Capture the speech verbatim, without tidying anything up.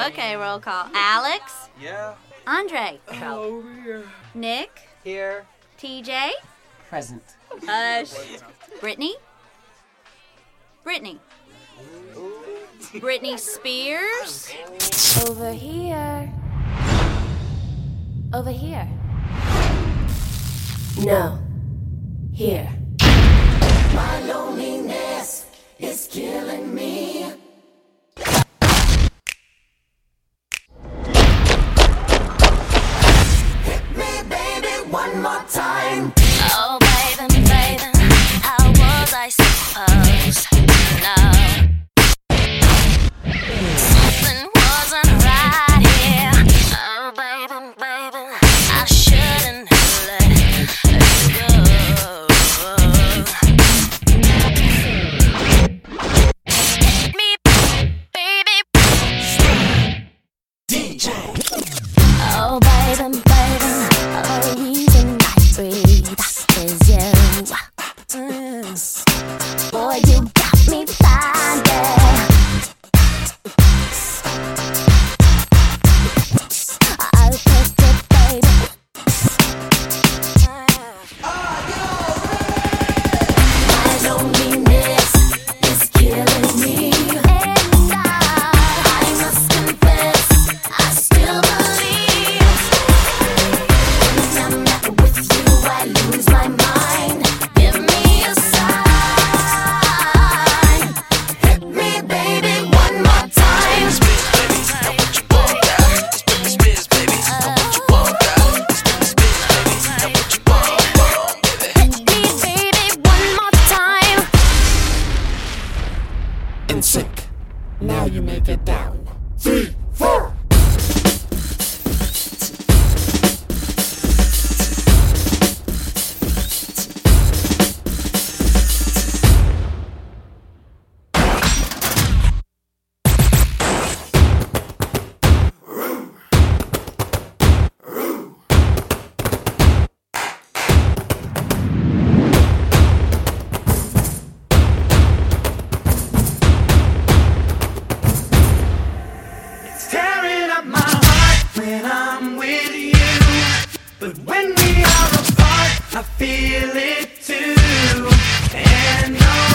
Okay, roll call. Alex? Yeah. Andre? Over here. Nick? Here. T J? Present. Hush. Brittany? Brittany? Britney Spears? Over here. Over here. No. Here. My loneliness is killing me. Hit me, baby, one more time. Oh, baby, baby, how was I supposed to know? Something wasn't right here. Oh, baby, baby, I shouldn't have let it go. Hit me, baby. D J. Oh, baby, baby, the reason I breathe is you. Mm. Boy, you got me blinded. I'll take it, baby. My loneliness is killing me. And I, I must confess, I still believe. When I'm not with you, I lose my mind. Give me a sign. Hit me, baby, one more time. hit me, baby, one more time. In sync. Now you make it down. Three, four. Tearing up my heart when I'm with you, but when we are apart, I feel it too. And no